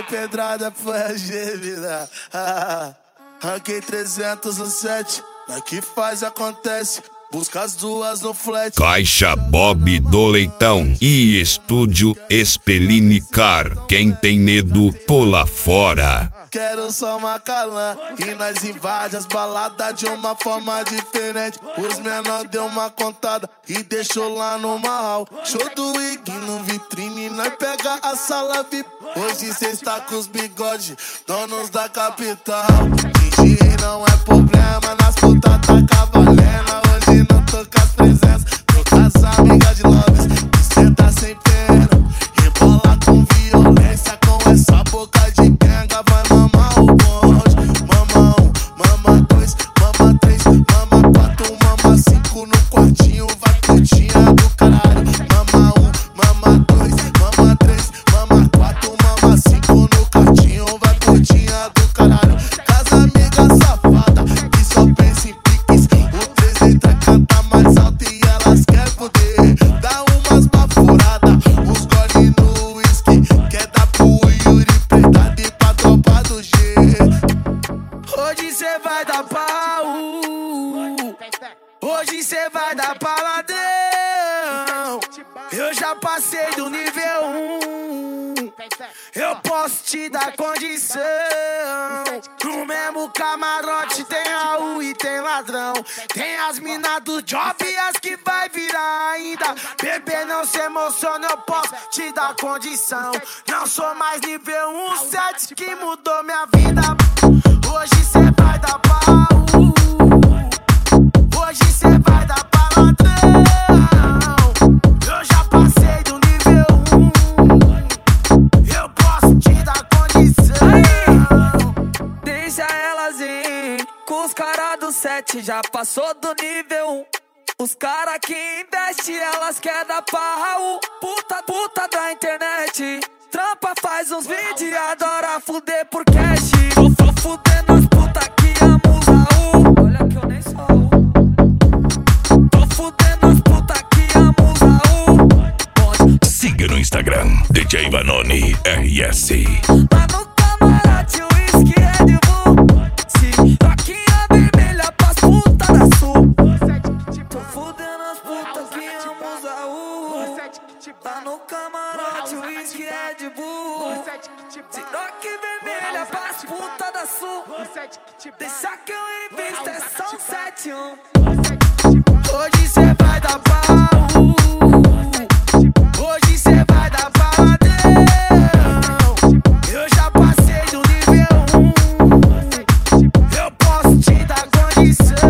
Yuri Pedrada foi a Gemina. Ranquei 307, daqui faz acontece. Busca as duas no flat. Caixa Bob do Leitão e Estúdio Espelinicar. Quem tem medo, pula fora. Quero só uma calã e nós invade as baladas de uma forma diferente. Os menor deu uma contada e deixou lá no mal. Show do Ig no vitrine, nós pega a sala VIP. Hoje cê está com os bigodes, donos da capital. Fingir não é problema, nas putas tá cavalena. Hoje não tô com as presenças, tô com as amigas de Lobes. E cê tá sem pena, rebola com violência. Com essa boca de quenga vai mamar o bonde. Mama 1, mama 2, mama 3, mama 4, mama 5 no quartinho, vai putinha do caralho. Mama 1, mama 2, mama 3, mama 4, mama 5 no quartinho, vai putinha do caralho. Casa amiga safada, que só pensa em piques. O 3 entra, canta mais alto e elas querem poder. Dá umas baforadas, os gole no whisky. Quer dar pro Yuri Pedrada e pra tropa do G. Hoje cê vai dar pau, hoje cê vai dar paladão. Eu já passei do nível 1, eu posso te dar condição. No mesmo camarote tem Raul e tem ladrão. Tem as minas do job e as que vai virar ainda. Bebê, não se emociona, eu posso te dar condição. Não sou mais nível 17 que mudou minha vida. Hoje cê vai dar pau, hoje cê vai dar paladrão. Eu já passei do nível 1, eu posso te dar condição. Deixa elas ir, com os caras do 7 já passou do nível 1. Os caras que investem, elas querem dar pau. Puta da internet, trampa, faz uns vídeos e adora fuder por cash. Tô fudendo as puta que amam o Raul. Olha que eu nem sou Raul. Tô fudendo as puta que amam o Raul. Siga no Instagram, DJ Vanoni RS. Lá no camarote o whisky é de Bull. Se toquinha vermelha pras puta da Sul. Tô fudendo as putas que amam o Raul. Lá no camarote o whisky é de Bull. Se rock vermelha pras puta da Sul. Deixa que eu invisto, é só 71. Hoje cê vai dar pau, hoje cê vai dar paladão. Eu já passei do nível 1, eu posso te dar condição.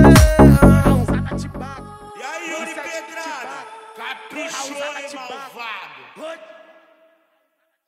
E aí, Yuri Pedrada, caprichou, hein, malvado?